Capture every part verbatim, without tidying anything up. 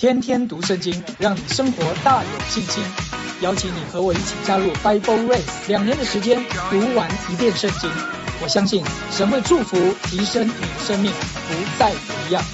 天天读圣经，让你生活大有信心。邀请你和我一起加入 Bible Race， 两年的时间读完一遍圣经。我相信神会祝福提升你的生命，不再一样。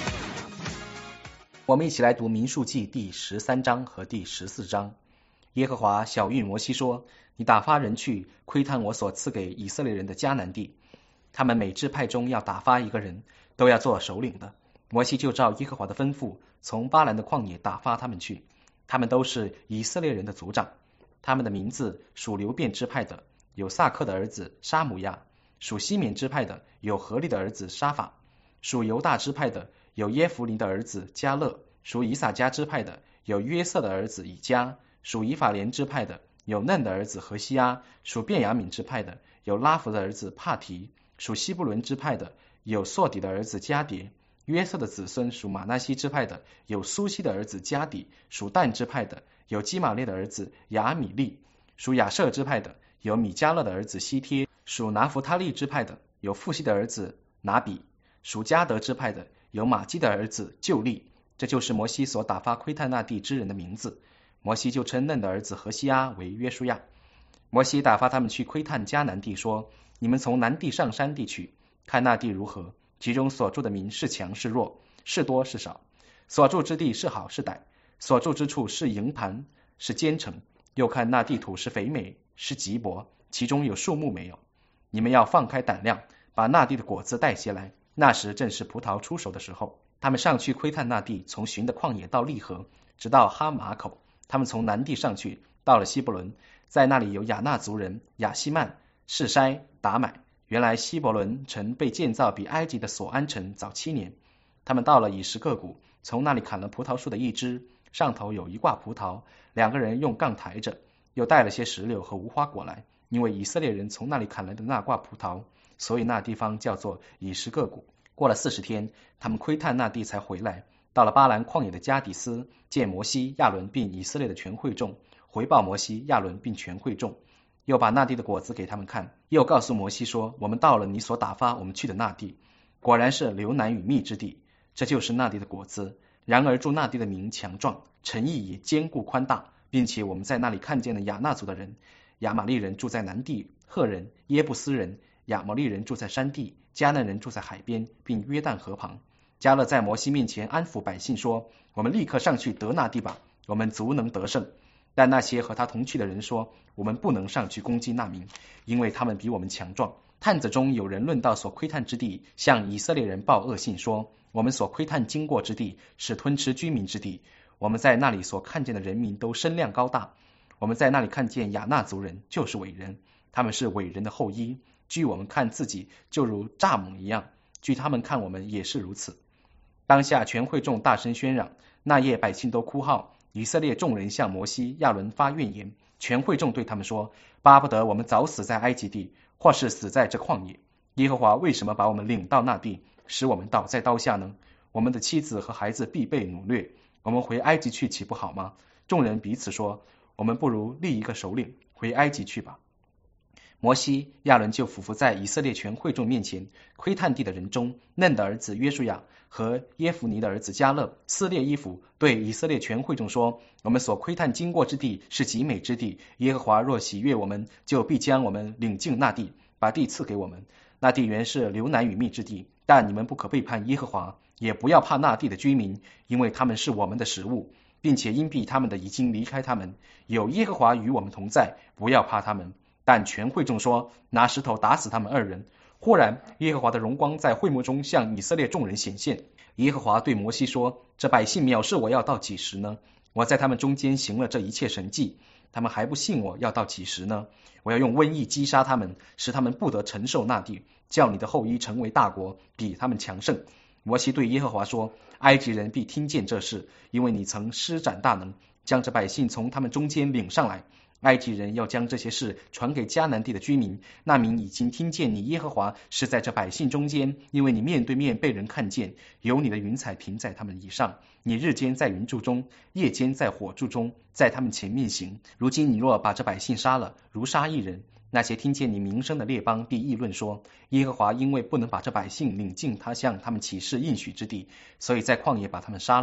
我们一起来读民数记第十三章和第十四章。耶和华晓谕摩西说，你打发人去窥探我所赐给以色列人的迦南地，他们每支派中要打发一个人，都要做首领的。摩西就照耶和华的吩咐，从巴兰的旷野打发他们去，他们都是以色列人的族长。他们的名字属流便支派的有萨克的儿子沙姆亚，属西缅支派的有何利的儿子沙法，属犹大支派的有耶弗尼的儿子迦勒，属以撒迦支派的有约瑟的儿子以迦，属以法莲支派的有嫩的儿子何西阿，属便雅悯支派的有拉弗的儿子帕提，属西布伦支派的有朔底的儿子迦迭。约瑟的子孙属马拿西支派的有苏西的儿子迦底，属但支派的有基玛列的儿子亚米利，属亚设支派的有米迦勒的儿子希帖，属拿弗他利支派的有富西的儿子拿比，属迦得支派的有玛基的儿子旧利。这就是摩西所打发窥探那地之人的名字。摩西就称嫩的儿子何西阿为约书亚。摩西打发他们去窥探迦南地，说，你们从南地上山地去，看那地如何，其中所住的民是强是弱，是多是少，所住之地是好是歹，所住之处是营盘是坚城，又看那地土是肥美是瘠薄，其中有树木没有。你们要放开胆量，把那地的果子带些来，那时正是葡萄出熟的时候。他们上去窥探那地，从寻的旷野到利河，直到哈马口。他们从南地上去，到了希伯伦，在那里有亚纳族人亚希曼、示筛、达买。原来希伯伦城被建造比埃及的索安城早七年。他们到了以实各谷，从那里砍了葡萄树的一枝，上头有一挂葡萄，两个人用杠抬着，又带了些石榴和无花果来，因为以色列人从那里砍来的那挂葡萄，所以那地方叫做以实各谷。过了四十天，他们窥探那地才回来，到了巴兰旷野的加底斯，见摩西、亚伦并以色列的全会众，回报摩西、亚伦并全会众，又把那地的果子给他们看，又告诉摩西说，我们到了你所打发我们去的那地，果然是流奶与蜜之地，这就是那地的果子。然而住那地的民强壮，城邑也坚固宽大，并且我们在那里看见了亚纳族的人，亚玛利人住在南地，赫人、耶布斯人、亚摩利人住在山地，迦南人住在海边，并约旦河旁。迦勒在摩西面前安抚百姓说，我们立刻上去得那地吧，我们足能得胜。但那些和他同去的人说，我们不能上去攻击那民，因为他们比我们强壮。探子中有人论到所窥探之地，向以色列人报恶信说，我们所窥探经过之地是吞吃居民之地，我们在那里所看见的人民都身量高大，我们在那里看见亚纳族人，就是伟人，他们是伟人的后裔，据我们看自己就如蚱蜢一样，据他们看我们也是如此。当下全会众大声喧嚷，那夜百姓都哭号，以色列众人向摩西、亚伦发怨言，全会众对他们说，巴不得我们早死在埃及地，或是死在这旷野。耶和华为什么把我们领到那地，使我们倒在刀下呢？我们的妻子和孩子必被掳掠，我们回埃及去岂不好吗？众人彼此说，我们不如立一个首领，回埃及去吧。摩西、亚伦就俯伏在以色列全会众面前，窥探地的人中，嫩的儿子约书亚和耶弗尼的儿子迦勒撕裂衣服，对以色列全会众说，我们所窥探经过之地是极美之地，耶和华若喜悦我们，就必将我们领进那地，把地赐给我们。那地原是流奶与蜜之地，但你们不可背叛耶和华，也不要怕那地的居民，因为他们是我们的食物，并且因避他们的已经离开他们，有耶和华与我们同在，不要怕他们。但全会众说，拿石头打死他们二人。忽然耶和华的荣光在会幕中向以色列众人显现。耶和华对摩西说，这百姓藐视我要到几时呢？我在他们中间行了这一切神迹，他们还不信我要到几时呢？我要用瘟疫击杀他们，使他们不得承受那地，叫你的后裔成为大国，比他们强盛。摩西对耶和华说，埃及人必听见这事，因为你曾施展大能，将这百姓从他们中间领上来。埃及人要将这些事传给迦南地的居民，那民已经听见你耶和华是在这百姓中间，因为你面对面被人看见，有你的云彩平在他们以上，你日间在云柱中，夜间在火柱中，在他们前面行。如今你若把这百姓杀了，如杀一人，那些听见你名声的列邦必议论说，耶和华因为不能把这百姓领进他向他们起誓应许之地，所以在旷野把他们杀了。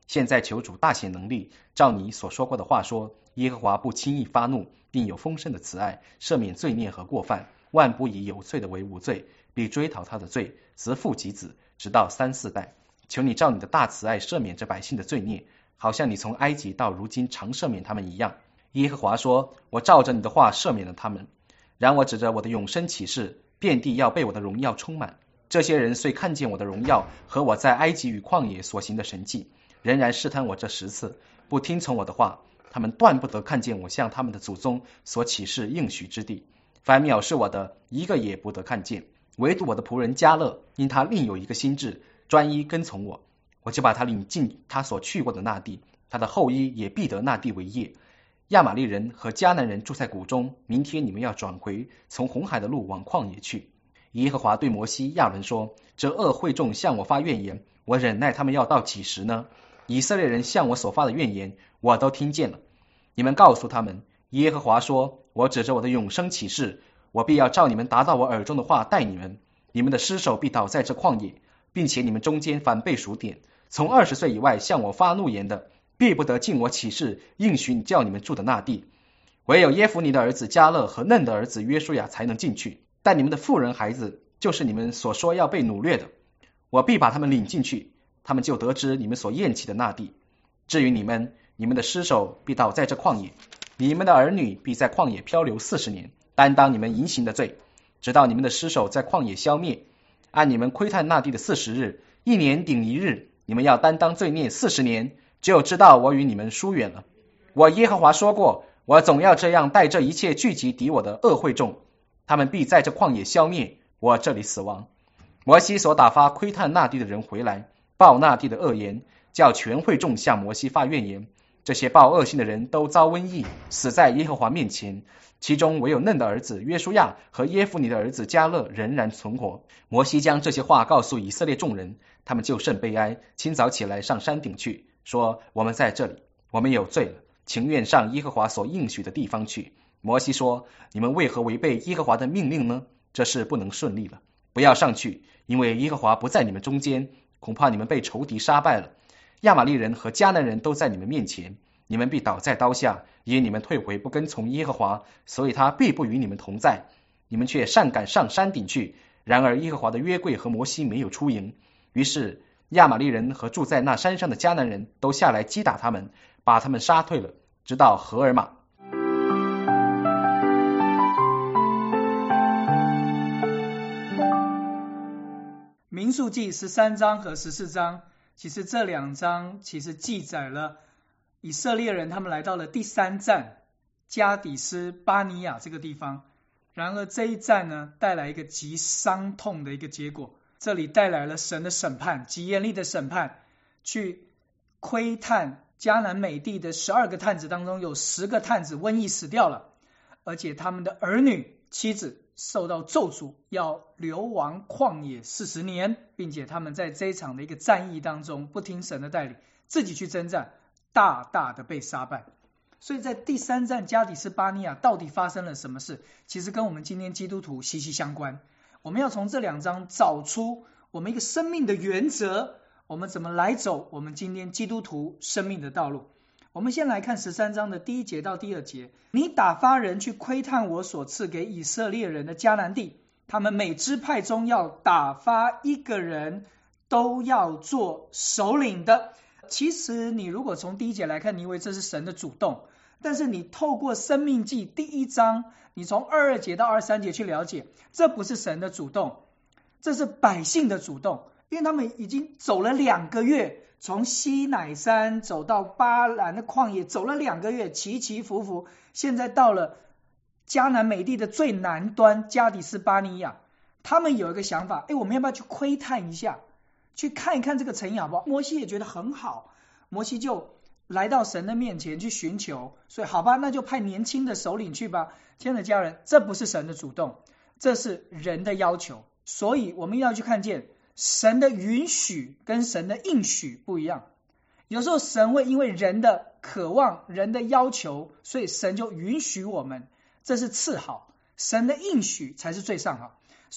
现在求主大显能力，照你所说过的话说，耶和华不轻易发怒，并有丰盛的慈爱，赦免罪孽和过犯，万不以有罪的为无罪，必追讨他的罪，自父及子，直到三四代。求你照你的大慈爱赦免这百姓的罪孽，好像你从埃及到如今常赦免他们一样。耶和华说，我照着你的话赦免了他们。然我指着我的永生启示，遍地要被我的荣耀充满。这些人虽看见我的荣耀和我在埃及与旷野所行的神迹，仍然试探我这十次，不听从我的话，他们断不得看见我向他们的祖宗所启示应许之地。凡藐视我的，一个也不得看见，唯独我的仆人迦勒，因他另有一个心志，专一跟从我，我就把他领进他所去过的那地，他的后裔也必得那地为业。亚玛力人和迦南人住在谷中，明天你们要转回，从红海的路往旷野去。耶和华对摩西、亚伦说，这恶会众向我发怨言，我忍耐他们要到几时呢？以色列人向我所发的怨言，我都听见了。你们告诉他们，耶和华说，我指着我的永生启示，我必要照你们达到我耳中的话待你们，你们的尸首必倒在这旷野，并且你们中间凡被数点，从二十岁以外向我发怒言的，必不得进我启示应许叫你们住的那地。唯有耶孚尼的儿子迦勒和嫩的儿子约书亚才能进去，但你们的妇人孩子，就是你们所说要被掳掠的，我必把他们领进去，他们就得知你们所厌弃的那地。至于你们，你们的尸首必倒在这旷野，你们的儿女必在旷野漂流四十年，担当你们淫行的罪，直到你们的尸首在旷野消灭。按你们窥探那地的四十日，一年顶一日，你们要担当罪孽四十年，就知道我与你们疏远了。我耶和华说过，我总要这样待这一切聚集敌我的恶会众，他们必在这旷野消灭，我这里死亡。摩西所打发窥探那地的人回来，报那地的恶言，叫全会众向摩西发怨言。这些报恶信的人都遭瘟疫，死在耶和华面前，其中唯有嫩的儿子约书亚和耶孚尼的儿子迦勒仍然存活。摩西将这些话告诉以色列众人，他们就甚悲哀，清早起来上山顶去，说，我们在这里，我们有罪了，情愿上耶和华所应许的地方去。摩西说，你们为何违背耶和华的命令呢？这事不能顺利了，不要上去，因为耶和华不在你们中间，恐怕你们被仇敌杀败了。亚玛力人和迦南人都在你们面前，你们必倒在刀下，因你们退回不跟从耶和华，所以他必不与你们同在。你们却擅敢上山顶去，然而耶和华的约柜和摩西没有出营。于是亚玛力人和住在那山上的迦南人都下来击打他们，把他们杀退了，直到何尔玛。 民数记十三章和十四章，其实这两章其实记载了以色列人他们来到了第三站加底斯巴尼亚这个地方。然而这一战呢，带来一个极伤痛的一个结果，这里带来了神的审判，极严厉的审判，去窥探迦南美地的十二个探子当中，有十个探子瘟疫死掉了，而且他们的儿女妻子受到咒诅，要流亡旷野四十年，并且他们在这一场的一个战役当中不听神的带领，自己去征战，大大的被杀败。所以在第三站加底斯巴尼亚到底发生了什么事，其实跟我们今天基督徒息息相关。我们要从这两章找出我们一个生命的原则，我们怎么来走我们今天基督徒生命的道路。我们先来看十三章的第一节到第二节。你打发人去窥探我所赐给以色列人的迦南地，他们每支派中要打发一个人，都要做首领的。其实你如果从第一节来看，你以为这是神的主动，但是你透过申命记第一章，你从二二节到二三节去了解，这不是神的主动，这是百姓的主动。因为他们已经走了两个月，从西乃山走到巴兰的旷野，走了两个月，起起伏伏，现在到了迦南美地的最南端加底斯巴尼亚。他们有一个想法，诶，我们要不要去窥探一下，去看一看这个城邑好不好？摩西也觉得很好，摩西就来到神的面前去寻求，所以好吧，那就派年轻的首领去吧。亲爱的家人，这不是神的主动，这是人的要求。所以我们要去看见神的允许跟神的应许不一样。有时候神会因为人的渴望，人的要求，所以神就允许我们，这是次好，神的应许才是最上好。所以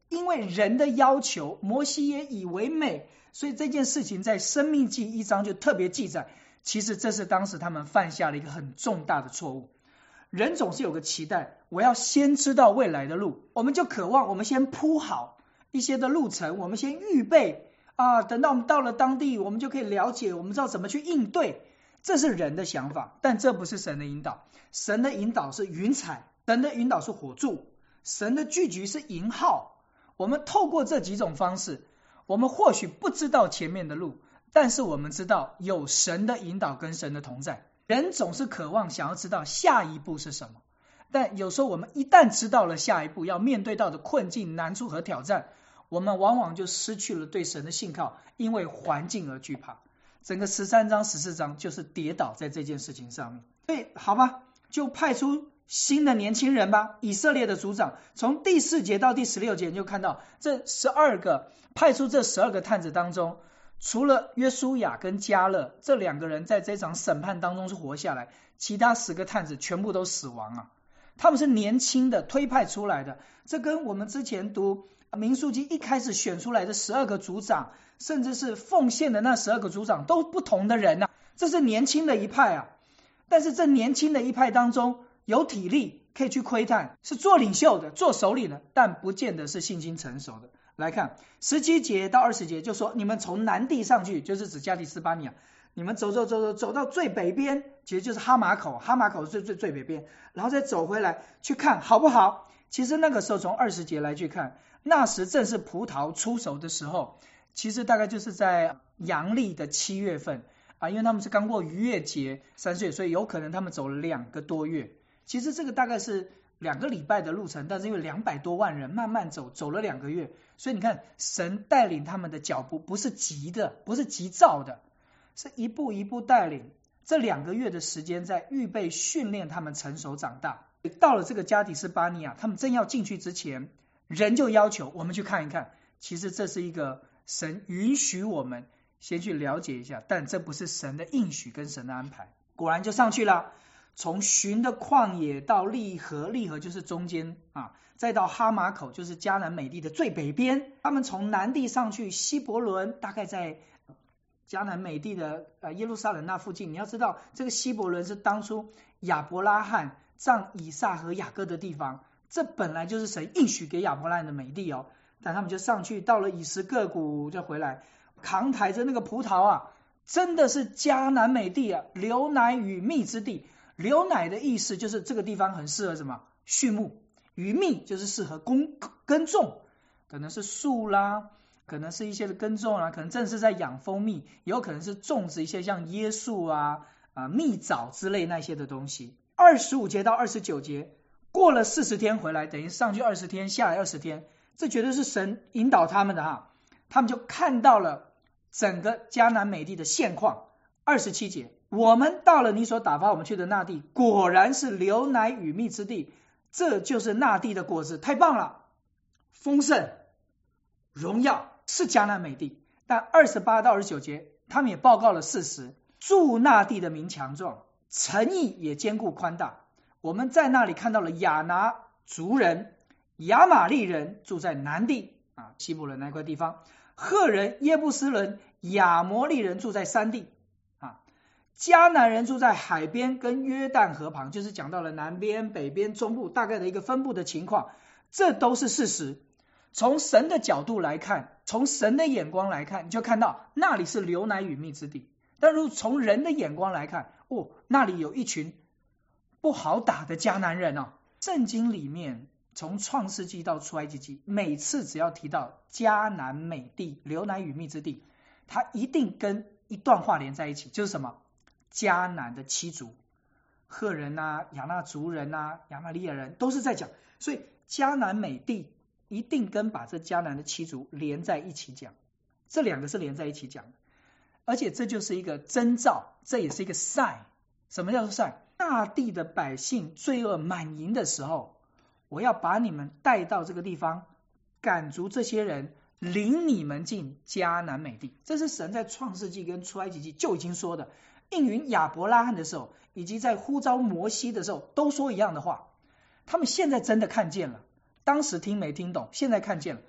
因为人的要求，摩西也以为美，所以这件事情在申命记一章就特别记载。其实这是当时他们犯下了一个很重大的错误。人总是有个期待，我要先知道未来的路，我们就渴望我们先铺好一些的路程，我们先预备啊，等到我们到了当地，我们就可以了解，我们知道怎么去应对。这是人的想法，但这不是神的引导。神的引导是云彩，神的引导是火柱，神的聚集是营号。我们透过这几种方式，我们或许不知道前面的路，但是我们知道有神的引导跟神的同在。人总是渴望想要知道下一步是什么，但有时候我们一旦知道了下一步要面对到的困境、难处和挑战，我们往往就失去了对神的信靠，因为环境而惧怕。整个十三章十四章就是跌倒在这件事情上面。所以好吧，就派出新的年轻人吧，以色列的族长。从第四节到第十六节你就看到这十二个派出这十二个探子当中，除了约书亚跟迦勒这两个人在这场审判当中是活下来，其他十个探子全部都死亡啊。他们是年轻的推派出来的，这跟我们之前读民数记一开始选出来的十二个族长，甚至是奉献的那十二个族长都不同的人啊，这是年轻的一派啊。但是这年轻的一派当中，有体力可以去窥探，是做领袖的，做首领的，但不见得是信心成熟的。来看十七节到二十节，就说你们从南地上去，就是指加利斯巴尼亚，你们走走走走走到最北边，其实就是哈马口，哈马口是最最最北边，然后再走回来去看好不好。其实那个时候从二十节来去看，那时正是葡萄出熟的时候，其实大概就是在阳历的七月份啊，因为他们是刚过逾越节三岁，所以有可能他们走了两个多月。其实这个大概是两个礼拜的路程，但是因为两百多万人慢慢走，走了两个月，所以你看神带领他们的脚步不是急的，不是急躁的，是一步一步带领。这两个月的时间在预备训练他们成熟长大。到了这个加底斯巴尼亚，他们正要进去之前，人就要求我们去看一看。其实这是一个神允许我们先去了解一下，但这不是神的应许跟神的安排。果然就上去了，从寻的旷野到利河，利河就是中间啊，再到哈马口，就是迦南美地的最北边。他们从南地上去希伯伦，大概在迦南美地的呃耶路撒冷那附近。你要知道，这个希伯伦是当初亚伯拉罕葬以撒和雅各的地方，这本来就是神应许给亚伯拉罕的美地哦。但他们就上去，到了以实各谷就回来，扛抬着那个葡萄啊，真的是迦南美地啊，流奶与蜜之地。流奶的意思就是这个地方很适合什么？畜牧。与蜜就是适合耕耕种，可能是树啦，可能是一些的耕种啊，可能正是在养蜂蜜，也有可能是种植一些像椰树啊、啊蜜枣之类那些的东西。二十五节到二十九节，过了四十天回来，等于上去二十天，下来二十天，这绝对是神引导他们的哈。他们就看到了整个迦南美地的现况。二十七节，我们到了你所打发我们去的那地，果然是流奶与蜜之地，这就是那地的果子，太棒了，丰盛荣耀是迦南美地。但二十八到二十九节，他们也报告了事实，住那地的民强壮，城邑也坚固宽大。我们在那里看到了亚拿族人、亚玛利人住在南地啊，西伯伦那块地方，赫人、耶布斯人、亚摩利人住在山地啊，迦南人住在海边跟约旦河旁，就是讲到了南边、北边、中部大概的一个分布的情况，这都是事实。从神的角度来看，从神的眼光来看，你就看到那里是流奶与蜜之地。但如果从人的眼光来看，哦，那里有一群不好打的迦南人哦。圣经里面从创世纪到出埃及记，每次只要提到迦南美地、流奶与蜜之地，它一定跟一段话连在一起，就是什么？迦南的七族，赫人啊、亚纳族人啊、亚玛利亚人都是在讲，所以迦南美地一定跟把这迦南的七族连在一起讲，这两个是连在一起讲的，而且这就是一个征兆，这也是一个 sign。 什么叫做 sign？ 大地的百姓罪恶满盈的时候，我要把你们带到这个地方，赶逐这些人，领你们进迦南美地。这是神在创世纪跟出埃及记就已经说的，应允亚伯拉罕的时候，以及在呼召摩西的时候都说一样的话。他们现在真的看见了，当时听没听懂，现在看见了。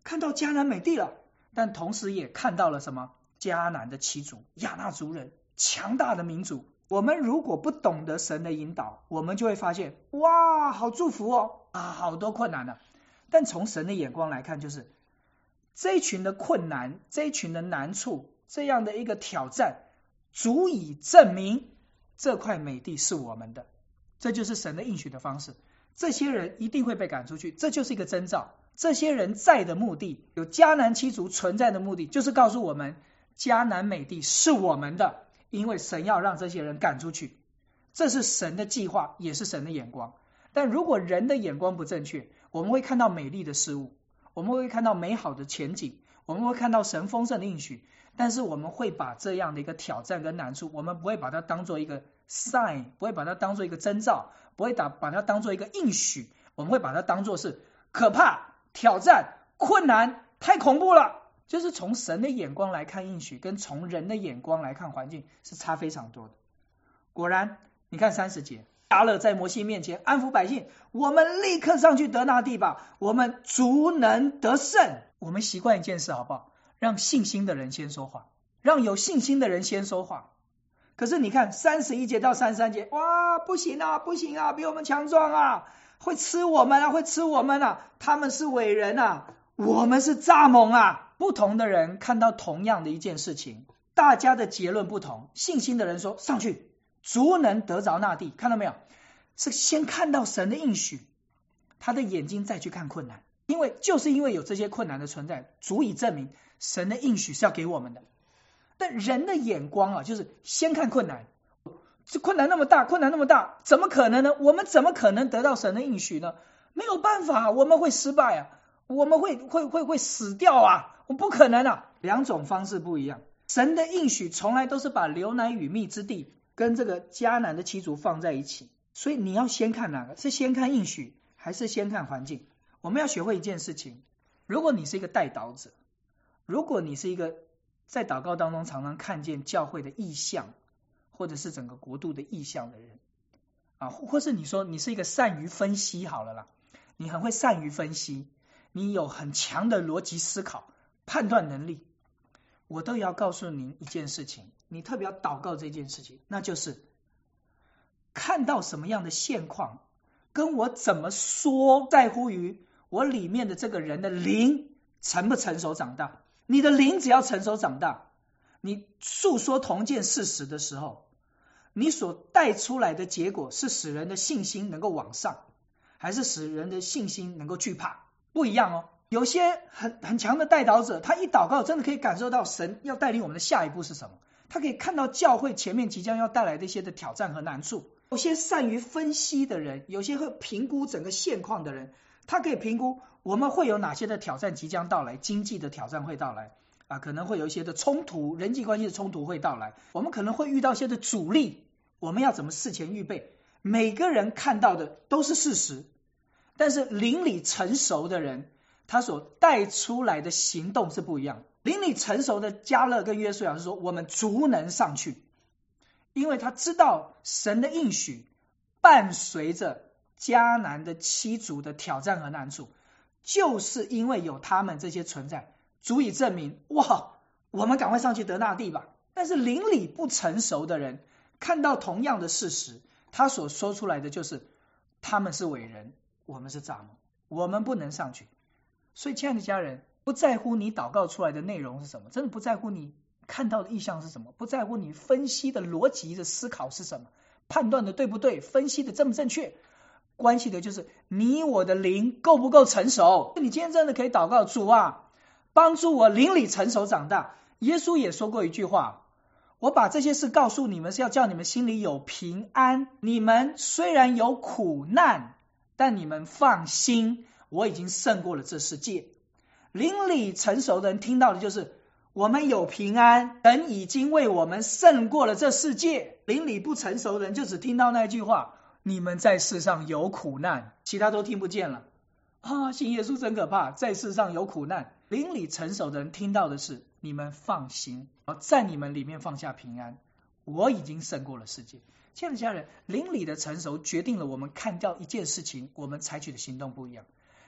看到迦南美地了，但同时也看到了什么？迦南的七族，亚纳族人，强大的民族。我们如果不懂得神的引导，我们就会发现，哇，好祝福哦，啊，好多困难啊。但从神的眼光来看，就是这一群的困难，这一群的难处，这样的一个挑战，足以证明这块美地是我们的。这就是神的应许的方式。这些人一定会被赶出去，这就是一个征兆。这些人在的目的，有迦南七族存在的目的，就是告诉我们迦南美地是我们的，因为神要让这些人赶出去。这是神的计划，也是神的眼光。但如果人的眼光不正确，我们会看到美丽的事物，我们会看到美好的前景，我们会看到神丰盛的应许，但是我们会把这样的一个挑战跟难处，我们不会把它当做一个 sign， 不会把它当做一个征兆，不会打把它当做一个应许，我们会把它当做是可怕、挑战、困难，太恐怖了。就是从神的眼光来看应许，跟从人的眼光来看环境是差非常多的。果然，你看三十节，亚勒在摩西面前安抚百姓，我们立刻上去得那地吧，我们足能得胜。我们习惯一件事好不好？让信心的人先说话，让有信心的人先说话。可是你看三十一节到三十三节，哇，不行啊，不行啊，比我们强壮啊，会吃我们啊，会吃我们啊，他们是伟人啊，我们是蚱蜢啊。不同的人看到同样的一件事情，大家的结论不同。信心的人说上去，足能得着那地，看到没有？是先看到神的应许，他的眼睛再去看困难，因为就是因为有这些困难的存在，足以证明神的应许是要给我们的。但人的眼光啊，就是先看困难，这困难那么大，困难那么大，怎么可能呢？我们怎么可能得到神的应许呢？没有办法，我们会失败啊，我们会会会会死掉啊，我不可能啊。两种方式不一样。神的应许从来都是把流奶与蜜之地跟这个迦南的七族放在一起，所以你要先看哪个？是先看应许，还是先看环境？我们要学会一件事情，如果你是一个代祷者，如果你是一个在祷告当中常常看见教会的异象，或者是整个国度的异象的人啊，或是你说你是一个善于分析好了啦，你很会善于分析，你有很强的逻辑思考、判断能力，我都要告诉您一件事情，你特别要祷告这件事情，那就是看到什么样的现况，跟我怎么说，在乎于我里面的这个人的灵成不成熟长大。你的灵只要成熟长大，你诉说同件事实的时候，你所带出来的结果是使人的信心能够往上，还是使人的信心能够惧怕？不一样哦。有些很很强的代祷者，他一祷告真的可以感受到神要带领我们的下一步是什么，他可以看到教会前面即将要带来的一些的挑战和难处。有些善于分析的人，有些会评估整个现况的人，他可以评估我们会有哪些的挑战即将到来，经济的挑战会到来啊，可能会有一些的冲突，人际关系的冲突会到来，我们可能会遇到一些的阻力，我们要怎么事前预备？每个人看到的都是事实，但是灵里成熟的人，他所带出来的行动是不一样。灵里成熟的迦勒跟约书亚是说，我们足能上去，因为他知道神的应许伴随着迦南的七族的挑战和难处，就是因为有他们这些存在，足以证明哇，我们赶快上去得那地吧。但是灵里不成熟的人看到同样的事实，他所说出来的就是他们是伟人，我们是蚱蜢，我们不能上去。所以亲爱的家人，不在乎你祷告出来的内容是什么，真的不在乎你看到的意象是什么，不在乎你分析的逻辑的思考是什么，判断的对不对，分析的正不正确，关系的就是你我的灵够不够成熟。你今天真的可以祷告，主啊，帮助我灵里成熟长大。耶稣也说过一句话，我把这些事告诉你们，是要叫你们心里有平安。你们虽然有苦难，但你们放心，我已经胜过了这世界。灵里成熟的人听到的就是我们有平安，神已经为我们胜过了这世界。灵里不成熟的人就只听到那句话，你们在世上有苦难，其他都听不见了啊！信耶稣真可怕，在世上有苦难。灵里成熟的人听到的是你们放心，在你们里面放下平安，我已经胜过了世界。亲爱的家人，灵里的成熟决定了我们看到一件事情，我们采取的行动不一样。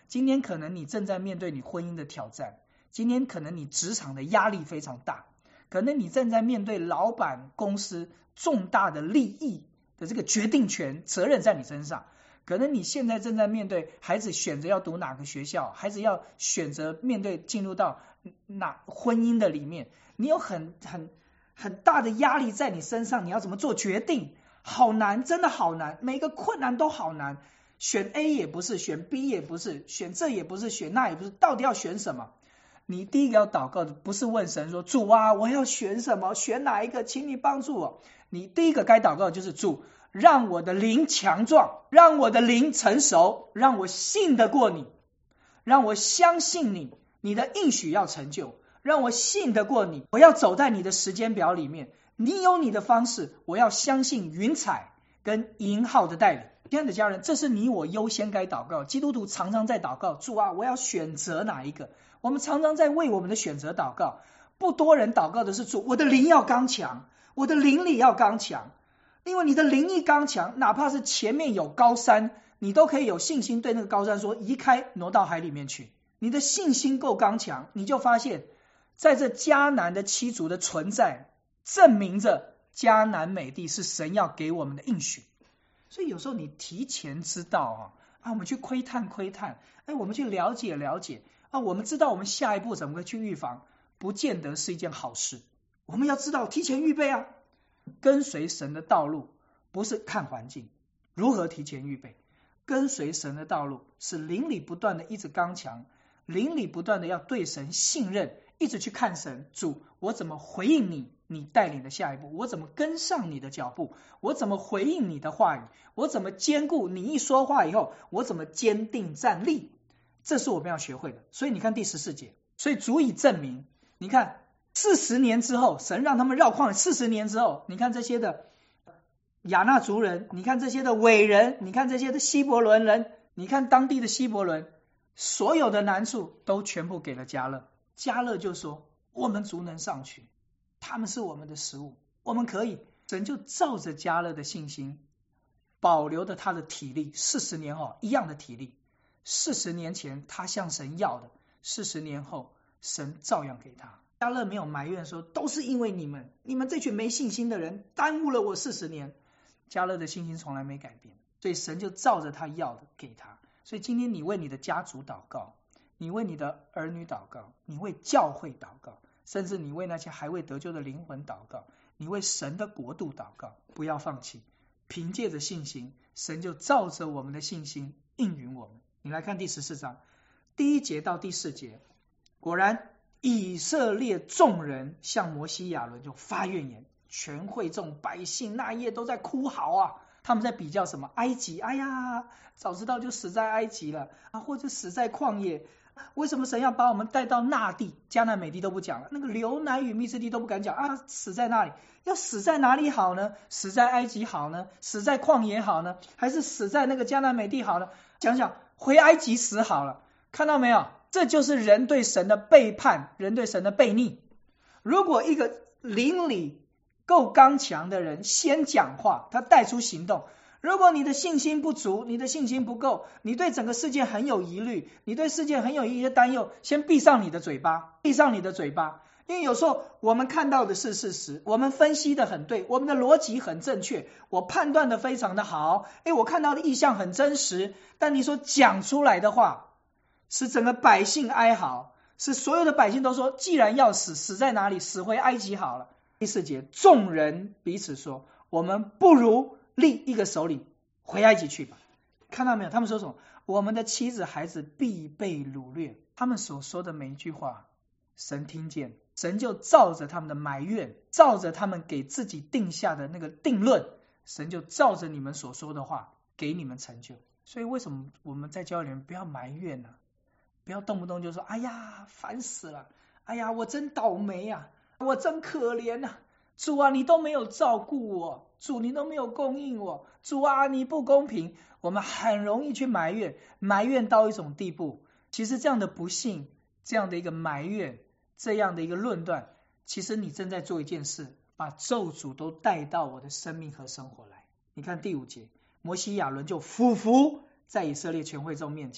今天可能你正在面对你婚姻的挑战，今天可能你职场的压力非常大，可能你正在面对老板公司重大的利益的这个决定权责任在你身上，可能你现在正在面对孩子选择要读哪个学校，孩子要选择面对进入到哪婚姻的里面，你有很很很大的压力在你身上，你要怎么做决定，好难，真的好难，每个困难都好难，选 A 也不是，选 B 也不是，选这也不是，选那也不是，到底要选什么？你第一个要祷告的不是问神说主啊我要选什么，选哪一个，请你帮助我。你第一个该祷告的就是主，让我的灵强壮，让我的灵成熟，让我信得过你，让我相信你，你的应许要成就，让我信得过你，我要走在你的时间表里面，你有你的方式，我要相信云彩跟银号的带领。亲爱的家人，这是你我优先该祷告。基督徒常常在祷告，主啊我要选择哪一个，我们常常在为我们的选择祷告。不多人祷告的是主，我的灵要刚强，我的灵里要刚强。因为你的灵一刚强，哪怕是前面有高山，你都可以有信心对那个高山说移开，挪到海里面去。你的信心够刚强，你就发现在这迦南的七族的存在，证明着迦南美地是神要给我们的应许。所以有时候你提前知道啊，啊我们去窥探窥探，哎我们去了解了解啊，我们知道我们下一步怎么去预防，不见得是一件好事。我们要知道提前预备啊，跟随神的道路不是看环境，如何提前预备？跟随神的道路是灵里不断的一直刚强，灵里不断的要对神信任，一直去看神，主我怎么回应你，你带领的下一步，我怎么跟上你的脚步，我怎么回应你的话语，我怎么兼顾你一说话以后我怎么坚定站立，这是我们要学会的。所以你看第十四节，所以足以证明，你看四十年之后，神让他们绕旷，四十年之后，你看这些的亚纳族人，你看这些的伟人，你看这些的希伯伦人，你看当地的希伯伦，所有的难处都全部给了迦勒。迦勒就说我们足能上去，他们是我们的食物，我们可以。神就照着迦勒的信心保留了他的体力，四十年后一样的体力，四十年前他向神要的，四十年后神照样给他。迦勒没有埋怨说都是因为你们，你们这群没信心的人耽误了我四十年。迦勒的信心从来没改变，所以神就照着他要的给他。所以今天你为你的家族祷告，你为你的儿女祷告，你为教会祷告，甚至你为那些还未得救的灵魂祷告，你为神的国度祷告，不要放弃，凭借着信心，神就照着我们的信心应允我们。你来看第十四章第一节到第四节，果然以色列众人向摩西亚伦就发怨言，全会众百姓那夜都在哭嚎啊，他们在比较什么？埃及，哎呀早知道就死在埃及了啊，或者死在旷野，为什么神要把我们带到那地？迦南美地都不讲了，那个流奶与蜜之地都不敢讲啊，死在那里？要死在哪里好呢？死在埃及好呢？死在旷野好呢？还是死在那个迦南美地好呢？讲讲回埃及死好了。看到没有？这就是人对神的背叛，人对神的悖逆。如果一个灵里够刚强的人先讲话，他带出行动。如果你的信心不足，你的信心不够，你对整个世界很有疑虑，你对世界很有一些担忧，先闭上你的嘴巴，闭上你的嘴巴。因为有时候我们看到的是事实，我们分析的很对，我们的逻辑很正确，我判断的非常的好，诶我看到的意象很真实，但你所讲出来的话使整个百姓哀嚎，使所有的百姓都说既然要死，死在哪里？死回埃及好了。第四节，众人彼此说，我们不如立一个首领回埃及去吧。看到没有？他们说什么？我们的妻子孩子必被掳掠。他们所说的每一句话神听见，神就照着他们的埋怨，照着他们给自己定下的那个定论，神就照着你们所说的话给你们成就。所以为什么我们在教里面不要埋怨呢、啊？不要动不动就说哎呀烦死了，哎呀我真倒霉啊，我真可怜啊，主啊你都没有照顾我，主你都没有供应我，主啊你不公平。我们很容易去埋怨，埋怨到一种地步，其实这样的不幸，这样的一个埋怨，这样的一个论断，其实你正在做一件事，把咒诅都带到我的生命和生活来。你看第五节，摩西亚伦就俯伏在以色列全会众面前。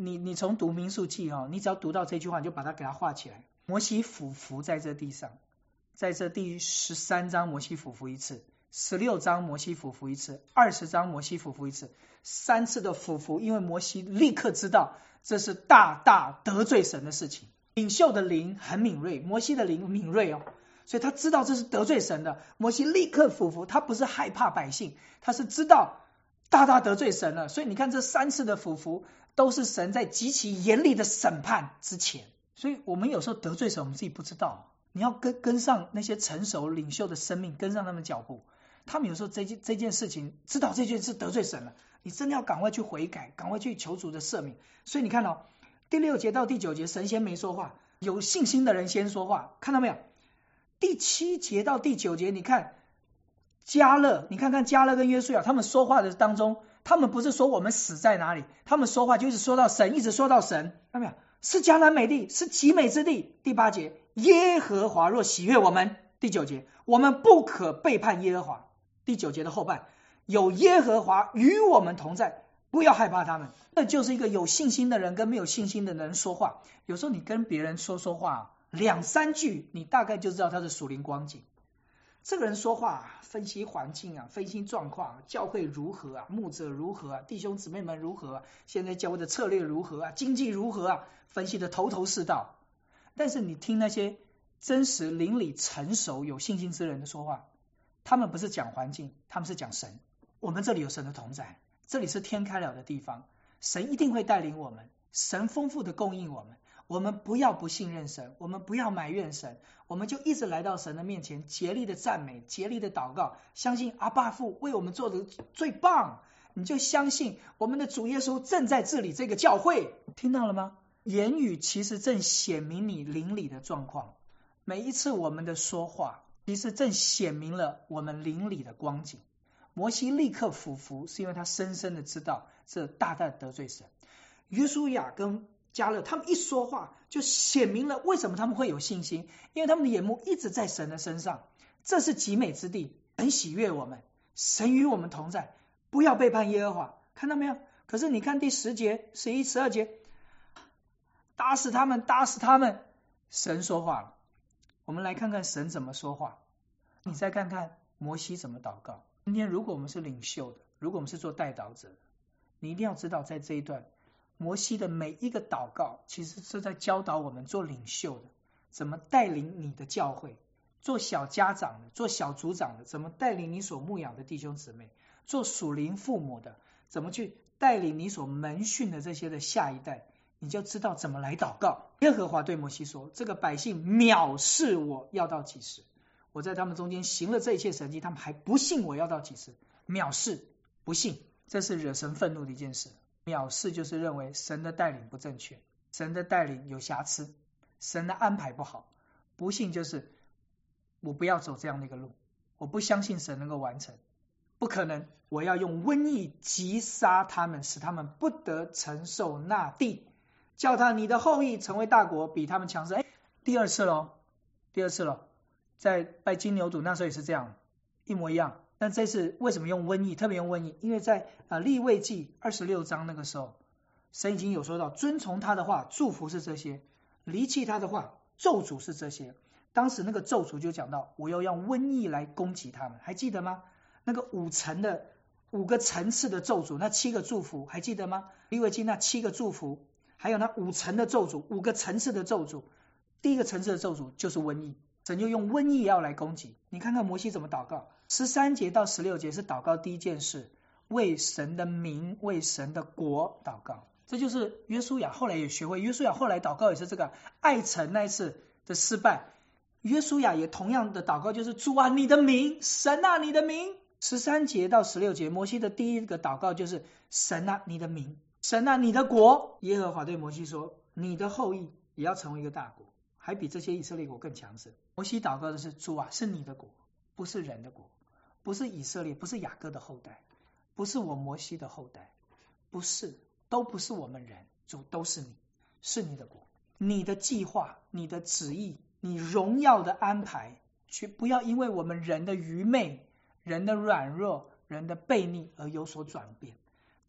你你从读民数记哦，你只要读到这句话，你就把它给它画起来。摩西俯伏在这地上，在这第十三章摩西俯伏一次，十六章摩西俯伏一次，二十章摩西俯伏一次，三次的俯伏，因为摩西立刻知道这是大大得罪神的事情。领袖的灵很敏锐，摩西的灵敏锐哦，所以他知道这是得罪神的。摩西立刻俯伏，他不是害怕百姓，他是知道大大得罪神了。所以你看这三次的俯伏都是神在极其严厉的审判之前。所以我们有时候得罪神我们自己不知道，你要跟跟上那些成熟领袖的生命，跟上他们脚步。他们有时候这件这件事情知道这件事得罪神了，你真的要赶快去悔改，赶快去求主的赦免。所以你看哦，第六节到第九节神先没说话，有信心的人先说话，看到没有？第七节到第九节你看迦勒，你看看迦勒跟约书亚他们说话的当中，他们不是说我们死在哪里，他们说话就是说到神，一直说到神，看到没有？是迦南美地，是极美之地。第八节，耶和华若喜悦我们。第九节，我们不可背叛耶和华。第九节的后半，有耶和华与我们同在，不要害怕他们。这就是一个有信心的人跟没有信心的人说话。有时候你跟别人说说话两三句，你大概就知道他的属灵光景。这个人说话分析环境啊，分析状况，教会如何啊，牧者如何啊，弟兄姊妹们如何啊，现在教会的策略如何啊，经济如何啊，分析的头头是道。但是你听那些真实灵里成熟有信心之人的说话，他们不是讲环境，他们是讲神。我们这里有神的同在，这里是天开了的地方，神一定会带领我们，神丰富的供应我们。我们不要不信任神，我们不要埋怨神，我们就一直来到神的面前，竭力的赞美，竭力的祷告，相信阿爸父为我们做的最棒。你就相信我们的主耶稣正在治理这个教会，听到了吗？言语其实正显明你灵里的状况，每一次我们的说话其实正显明了我们灵里的光景。摩西立刻俯伏，是因为他深深的知道这大大得罪神。约书亚跟迦勒他们一说话就显明了为什么他们会有信心，因为他们的眼目一直在神的身上，这是极美之地，很喜悦我们，神与我们同在，不要背叛耶和华。看到没有？可是你看第十节十一十二节，打死他们打死他们，神说话了。我们来看看神怎么说话，你再看看摩西怎么祷告。今天如果我们是领袖的，如果我们是做代祷者的，你一定要知道在这一段摩西的每一个祷告其实是在教导我们做领袖的怎么带领你的教会，做小家长的，做小组长的怎么带领你所牧养的弟兄姊妹，做属灵父母的怎么去带领你所门训的这些的下一代，你就知道怎么来祷告。耶和华对摩西说，这个百姓藐视我要到几时？我在他们中间行了这一切神迹，他们还不信我要到几时？藐视不信，这是惹神愤怒的一件事。藐视就是认为神的带领不正确，神的带领有瑕疵，神的安排不好。不信就是我不要走这样的一个路，我不相信神能够完成，不可能，我要用瘟疫击杀他们，使他们不得承受那地，叫他你的后裔成为大国，比他们强盛。哎，第二次咯，第二次咯，在拜金牛犊那时候也是这样，一模一样。但这次为什么用瘟疫，特别用瘟疫？因为在啊利未记二十六章那个时候，神已经有说到，遵从他的话祝福是这些，离弃他的话咒诅是这些。当时那个咒诅就讲到，我要用瘟疫来攻击他们，还记得吗？那个五层的五个层次的咒诅，那七个祝福还记得吗？利未记那七个祝福，还有那五层的咒诅，五个层次的咒诅，第一个层次的咒诅就是瘟疫，神就用瘟疫要来攻击。你看看摩西怎么祷告，十三节到十六节是祷告第一件事，为神的名为神的国祷告。这就是约书亚后来也学会，约书亚后来祷告也是这个爱城那一次的失败，约书亚也同样的祷告，就是主啊你的名，神啊你的名。十三节到十六节摩西的第一个祷告就是神啊你的名，神啊你的国。耶和华对摩西说，你的后裔也要成为一个大国，还比这些以色列国更强盛。摩西祷告的是，主啊是你的国，不是人的国，不是以色列，不是雅各的后代，不是我摩西的后代，不是，都不是我们人，主都是你，是你的国，你的计划，你的旨意，你荣耀的安排，却不要因为我们人的愚昧，人的软弱，人的悖逆而有所转变。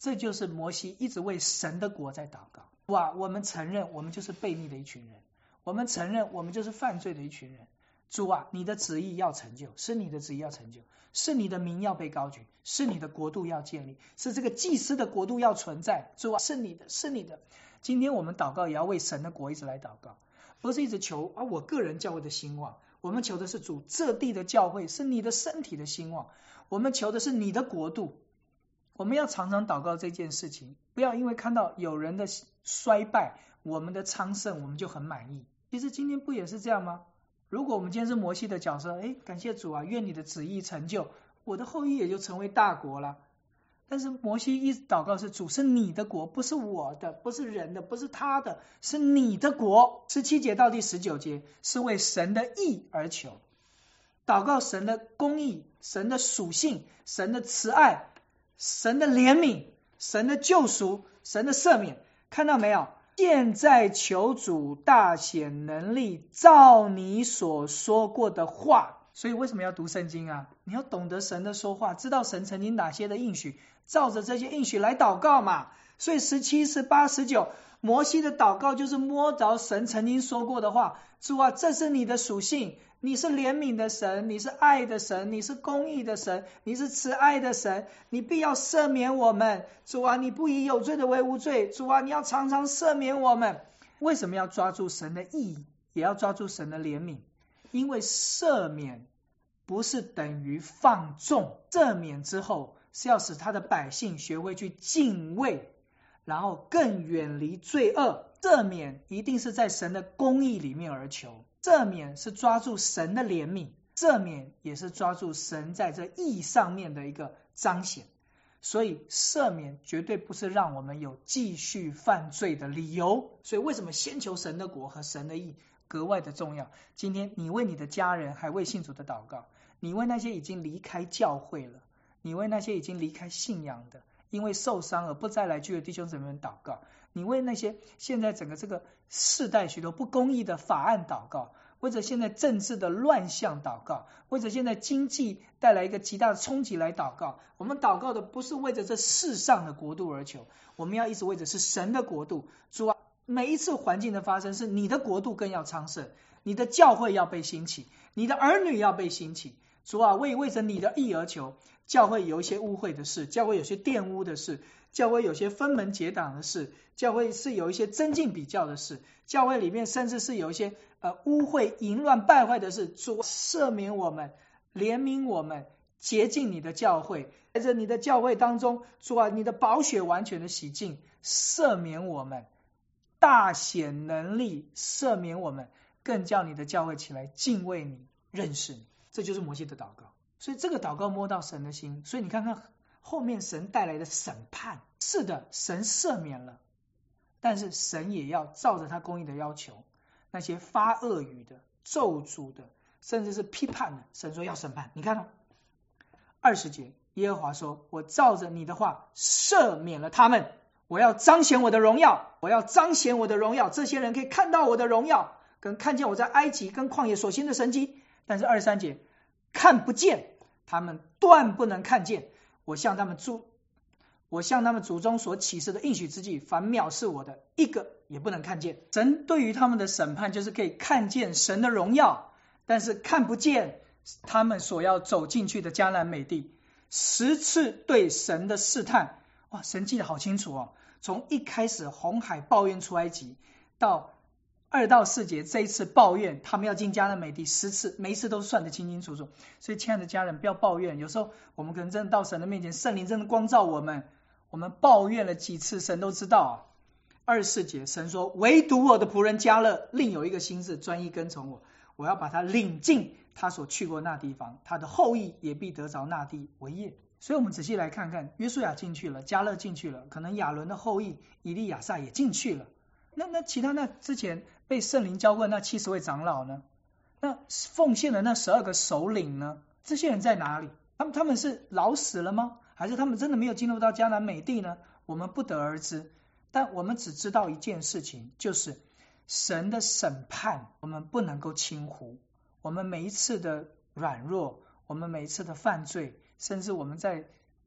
这就是摩西一直为神的国在祷告。哇，我们承认我们就是悖逆的一群人，我们承认我们就是犯罪的一群人。主啊，你的旨意要成就，是你的旨意要成就，是你的名要被高举，是你的国度要建立，是这个祭司的国度要存在。主啊，是你的，是你的。今天我们祷告也要为神的国一直来祷告，不是一直求啊我个人教会的兴旺，我们求的是主这地的教会，是你的身体的兴旺，我们求的是你的国度。我们要常常祷告这件事情，不要因为看到有人的衰败，我们的昌盛我们就很满意。其实今天不也是这样吗？如果我们今天是摩西的角色，诶，感谢主啊，愿你的旨意成就，我的后裔也就成为大国了。但是摩西一直祷告是主，是你的国，不是我的，不是人的，不是他的，是你的国。十七节到第十九节是为神的义而求，祷告神的公义，神的属性，神的慈爱，神的怜悯，神的救赎，神的赦免。看到没有？现在求主大显能力，照你所说过的话。所以为什么要读圣经啊？你要懂得神的说话，知道神曾经哪些的应许，照着这些应许来祷告嘛。所以十七、十八、十九，摩西的祷告就是摸着神曾经说过的话。主啊，这是你的属性，你是怜悯的神，你是爱的神，你是公义的神，你是慈爱的神，你必要赦免我们。主啊，你不以有罪的为无罪。主啊，你要常常赦免我们。为什么要抓住神的义，也要抓住神的怜悯？因为赦免不是等于放纵，赦免之后是要使他的百姓学会去敬畏，然后更远离罪恶。赦免一定是在神的公义里面而求，赦免是抓住神的怜悯，赦免也是抓住神在这义上面的一个彰显。所以赦免绝对不是让我们有继续犯罪的理由。所以为什么先求神的国和神的义格外的重要？今天你为你的家人还未信主的祷告，你为那些已经离开教会了，你为那些已经离开信仰的，因为受伤而不再来聚的弟兄姊妹们祷告，你为那些现在整个这个世代许多不公义的法案祷告，为着现在政治的乱象祷告，为着现在经济带来一个极大的冲击来祷告。我们祷告的不是为着这世上的国度而求，我们要一直为着是神的国度。主啊，每一次环境的发生是你的国度更要昌盛，你的教会要被兴起，你的儿女要被兴起。主啊，为为着你的义而求。教会有一些污秽的事，教会有些玷污的事，教会有些分门结党的事，教会是有一些增进比较的事，教会里面甚至是有一些呃污秽淫乱败坏的事。主赦免我们，怜悯我们，洁净你的教会，在这你的教会当中，主啊，你的宝血完全的洗净，赦免我们，大显能力赦免我们，更叫你的教会起来敬畏你，认识你。这就是摩西的祷告。所以这个祷告摸到神的心，所以你看看后面神带来的审判，是的，神赦免了，但是神也要照着他公义的要求，那些发恶语的、咒诅的，甚至是批判的，神说要审判。你看到二十节，耶和华说，我照着你的话赦免了他们，我要彰显我的荣耀，我要彰显我的荣耀，这些人可以看到我的荣耀，跟看见我在埃及跟旷野所行的神迹。但是二十三节看不见，他们断不能看见，我向他们祖我向他们祖宗所启示的应许之地，凡藐视我的一个也不能看见。神对于他们的审判就是可以看见神的荣耀，但是看不见他们所要走进去的迦南美地。十次对神的试探，哇，神记得好清楚哦，从一开始红海抱怨出埃及，到二到四节这一次抱怨他们要进迦南美地十次，每一次都算得清清楚楚。所以亲爱的家人，不要抱怨，有时候我们可能真的到神的面前，圣灵真的光照我们，我们抱怨了几次神都知道啊。二十四节神说，唯独我的仆人迦勒另有一个心志，专一跟从我，我要把他领进他所去过那地方，他的后裔也必得着那地为业。所以我们仔细来看看，约书亚进去了，迦勒进去了，可能亚伦的后裔以利亚撒也进去了，那那其他那之前被圣灵浇灌那七十位长老呢？那奉献的那十二个首领呢？这些人在哪里？他们他们是老死了吗？还是他们真的没有进入到迦南美地呢？我们不得而知。但我们只知道一件事情，就是神的审判我们不能够轻忽。我们每一次的软弱，我们每一次的犯罪，甚至我们在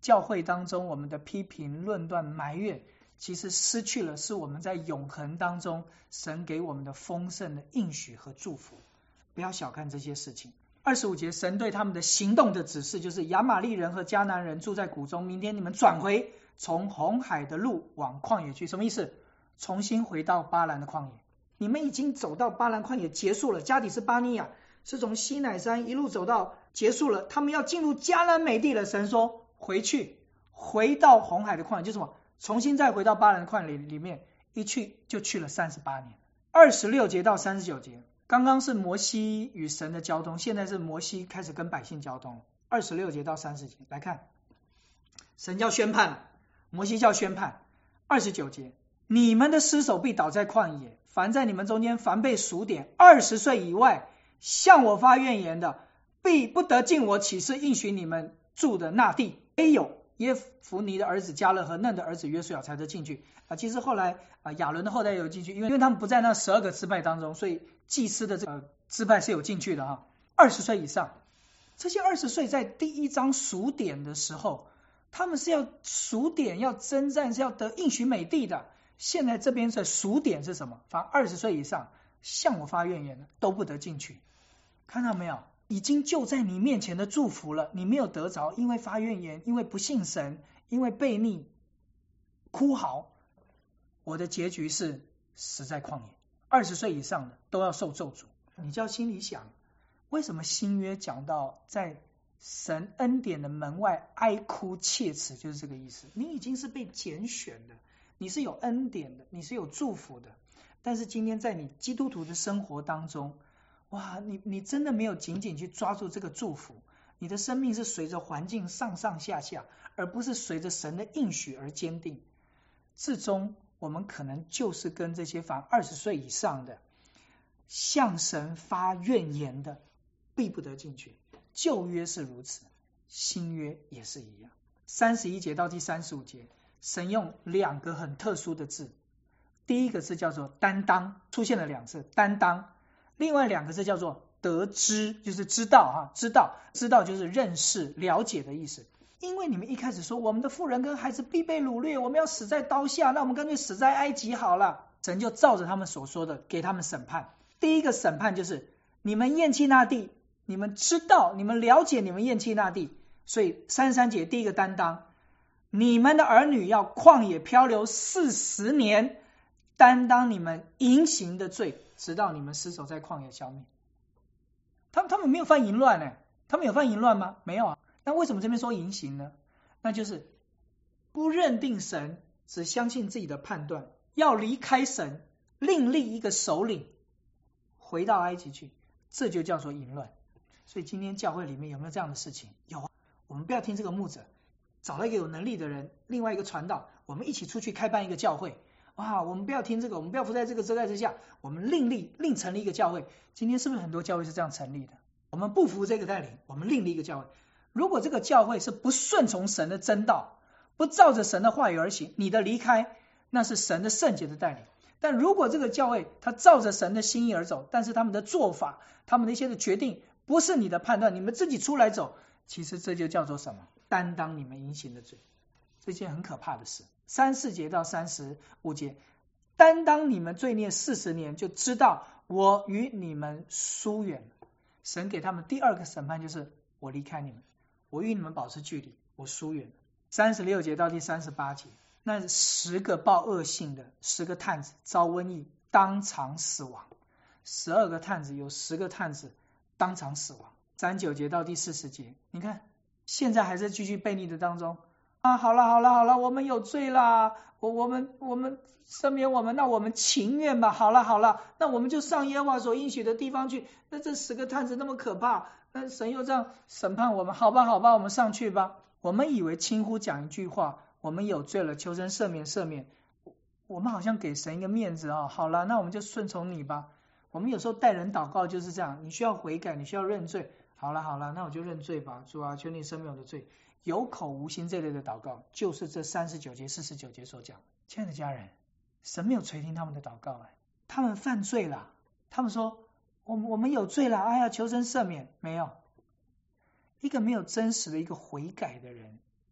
教会当中我们的批评、论断、埋怨，其实失去了是我们在永恒当中神给我们的丰盛的应许和祝福。不要小看这些事情。二十五节，神对他们的行动的指示就是亚玛力人和迦南人住在谷中，明天你们转回，从红海的路往旷野去。什么意思？重新回到巴兰的旷野。你们已经走到巴兰旷野结束了，加底斯巴尼亚是从西乃山一路走到结束了，他们要进入迦南美地了。神说回去，回到红海的旷野，就是什么？重新再回到巴兰的旷野里面，一去就去了三十八年。二十六节到三十九节，刚刚是摩西与神的交通，现在是摩西开始跟百姓交通。二十六节到三十节来看，神叫宣判，摩西叫宣判。二十九节，你们的尸首必倒在旷野，凡在你们中间凡被数点二十岁以外向我发怨言的，必不得进我起誓应许你们住的那地，唯有耶孚尼的儿子迦勒和嫩的儿子约书亚才得进去啊。其实后来啊亚伦的后代也有进去，因为因为他们不在那十二个支派当中，所以祭司的这个支派是有进去的哈。二十岁以上，这些二十岁在第一章数点的时候，他们是要数点，要征战，是要得应许美地的。现在这边的数点是什么？凡二十岁以上向我发怨言的都不得进去。看到没有？已经就在你面前的祝福了，你没有得着，因为发怨言，因为不信神，因为悖逆哭嚎，我的结局是死在旷野。二十岁以上的都要受咒诅。你就要心里想，为什么新约讲到在神恩典的门外哀哭切齿，就是这个意思。你已经是被拣选的，你是有恩典的，你是有祝福的，但是今天在你基督徒的生活当中，哇，你你真的没有紧紧去抓住这个祝福，你的生命是随着环境上上下下，而不是随着神的应许而坚定。至终我们可能就是跟这些凡二十岁以上的向神发怨言的必不得进去。旧约是如此，新约也是一样。三十一节到第三十五节，神用两个很特殊的字，第一个字叫做担当，出现了两次担当，另外两个字叫做得知，就是知道哈，知道知道就是认识了解的意思。因为你们一开始说我们的妇人跟孩子必被掳掠，我们要死在刀下，那我们干脆死在埃及好了。神就照着他们所说的给他们审判。第一个审判就是你们厌弃那地，你们知道，你们了解，你们厌弃那地，所以三十三节第一个担当，你们的儿女要旷野漂流四十年，担当你们淫行的罪，直到你们尸首在旷野消灭。他们他们没有犯淫乱呢？他们有犯淫乱吗？没有啊。那为什么这边说淫行呢？那就是不认定神，只相信自己的判断，要离开神，另立一个首领，回到埃及去，这就叫做淫乱。所以今天教会里面有没有这样的事情？有啊。我们不要听这个牧者，找到一个有能力的人，另外一个传道，我们一起出去开办一个教会。哇，我们不要听这个，我们不要伏在这个遮盖之下，我们另立另成立一个教会。今天是不是很多教会是这样成立的？我们不服这个带领，我们另立一个教会。如果这个教会是不顺从神的真道，不照着神的话语而行，你的离开那是神的圣洁的带领。但如果这个教会他照着神的心意而走，但是他们的做法，他们的一些的决定不是你的判断，你们自己出来走，其实这就叫做什么？担当你们淫行的罪。这件很可怕的事。三十四节到三十五节，担当你们罪孽四十年，就知道我与你们疏远了。神给他们第二个审判就是我离开你们，我与你们保持距离，我疏远了。三十六节到第三十八节，那十个报恶性的十个探子遭瘟疫当场死亡，十二个探子有十个探子当场死亡。三十九节到第四十节，你看现在还在继续悖逆的当中啊！好了好了好了，我们有罪啦，我我们我们赦免我们，那我们情愿吧。好了好了，那我们就上耶和华所应许的地方去。那这十个探子那么可怕，那神又这样审判我们，好吧好吧，我们上去吧。我们以为轻忽讲一句话，我们有罪了，求神赦免赦免，我们好像给神一个面子啊。好了，那我们就顺从你吧。我们有时候带人祷告就是这样，你需要悔改，你需要认罪。好了好了，那我就认罪吧，主啊，求你赦免我的罪。有口无心这类的祷告，就是这三十九节四十九节所讲。亲爱的家人，神没有垂听他们的祷告，哎，他们犯罪了，他们说我们我们有罪了，哎呀，求神赦免。没有，一个没有真实的一个悔改的人，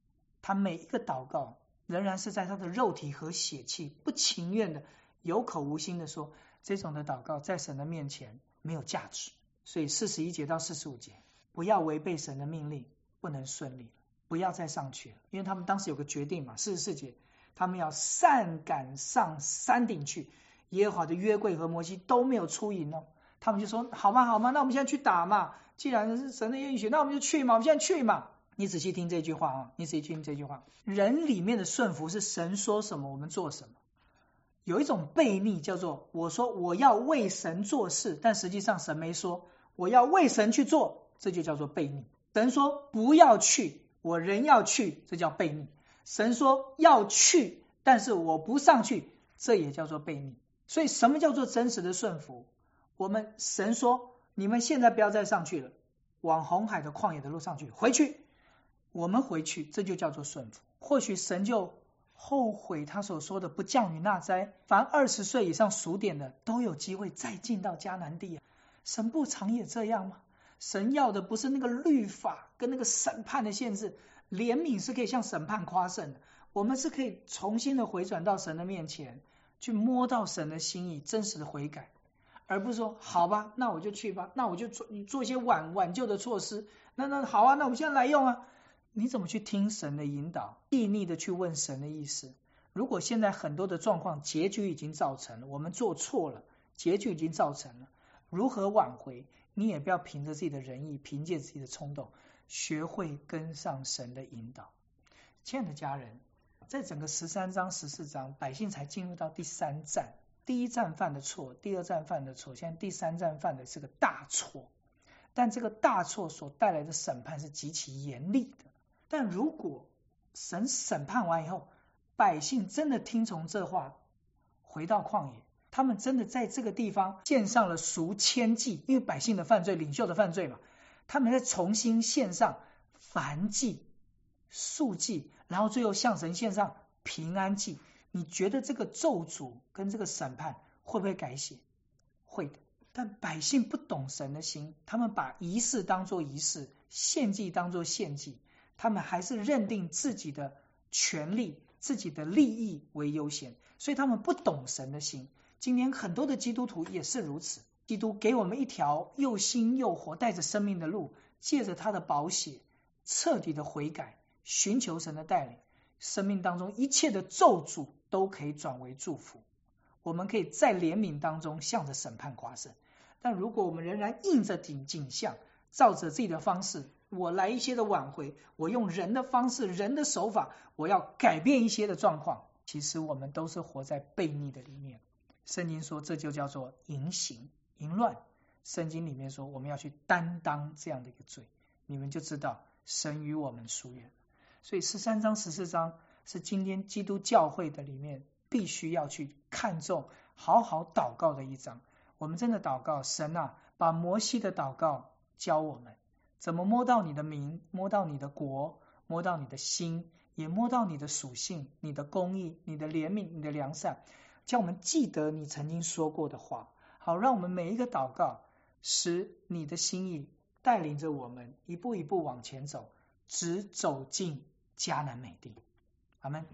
他每一个祷告仍然是在他的肉体和血气不情愿的有口无心的说，这种的祷告在神的面前没有价值。所以四十一节到四十五节，不要违背神的命令，不能顺利，不要再上去了。因为他们当时有个决定嘛，四十四节他们要擅赶上山顶去，耶和华的约柜和摩西都没有出营哦。他们就说好嘛好嘛，那我们现在去打嘛，既然是神的应许，那我们就去嘛，我们现在去嘛。你仔细听这句话啊，你仔细听这句话，人里面的顺服是神说什么我们做什么。有一种悖逆叫做我说我要为神做事，但实际上神没说我要为神去做，这就叫做悖逆。神说不要去，我人要去，这叫悖逆。神说要去，但是我不上去，这也叫做悖逆。所以什么叫做真实的顺服？我们神说你们现在不要再上去了，往红海的旷野的路上去，回去，我们回去，这就叫做顺服。或许神就后悔他所说的不降雨纳灾，凡二十岁以上数点的都有机会再进到迦南地啊。神不常也这样吗？神要的不是那个律法跟那个审判的限制，怜悯是可以向审判夸胜的，我们是可以重新的回转到神的面前，去摸到神的心意，真实的悔改，而不是说好吧那我就去吧，那我就做你做一些挽挽救的措施，那那好啊，那我们现在来用啊。你怎么去听神的引导，细腻的去问神的意思。如果现在很多的状况结局已经造成了，我们做错了，结局已经造成了，如何挽回？你也不要凭着自己的仁义，凭借自己的冲动，学会跟上神的引导。亲爱的家人，在整个十三章十四章，百姓才进入到第三站，第一站犯的错，第二站犯的错，现在第三站犯的是个大错，但这个大错所带来的审判是极其严厉的。但如果神审判完以后，百姓真的听从这话，回到旷野，他们真的在这个地方献上了赎愆祭，因为百姓的犯罪，领袖的犯罪嘛，他们再重新献上燔祭、素祭，然后最后向神献上平安祭。你觉得这个咒诅跟这个审判会不会改写？会的。但百姓不懂神的心，他们把仪式当作仪式，献祭当作献祭，他们还是认定自己的权利、自己的利益为优先，所以他们不懂神的心。今天很多的基督徒也是如此，基督给我们一条又新又活带着生命的路，借着他的宝血彻底的悔改，寻求神的带领，生命当中一切的咒诅都可以转为祝福，我们可以在怜悯当中向着审判夸胜。但如果我们仍然硬着景景象，照着自己的方式，我来一些的挽回，我用人的方式、人的手法，我要改变一些的状况，其实我们都是活在悖逆的里面。圣经说这就叫做淫行、淫乱。圣经里面说我们要去担当这样的一个罪，你们就知道神与我们疏远。所以十三章十四章是今天基督教会的里面必须要去看重、好好祷告的一章。我们真的祷告，神啊，把摩西的祷告教我们，怎么摸到你的名，摸到你的国，摸到你的心，也摸到你的属性、你的公义、你的怜悯、你的良善，叫我们记得你曾经说过的话，好让我们每一个祷告使你的心意带领着我们一步一步往前走，直走进迦南美地。阿们。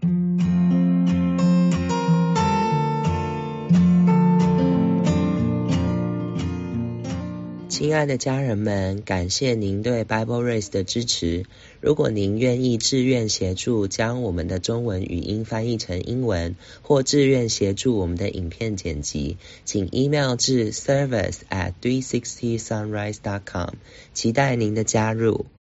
亲爱的家人们，感谢您对 Bible Race 的支持。如果您愿意志愿协助将我们的中文语音翻译成英文，或志愿协助我们的影片剪辑，请 email 至 service at three sixty sunrise dot com， 期待您的加入。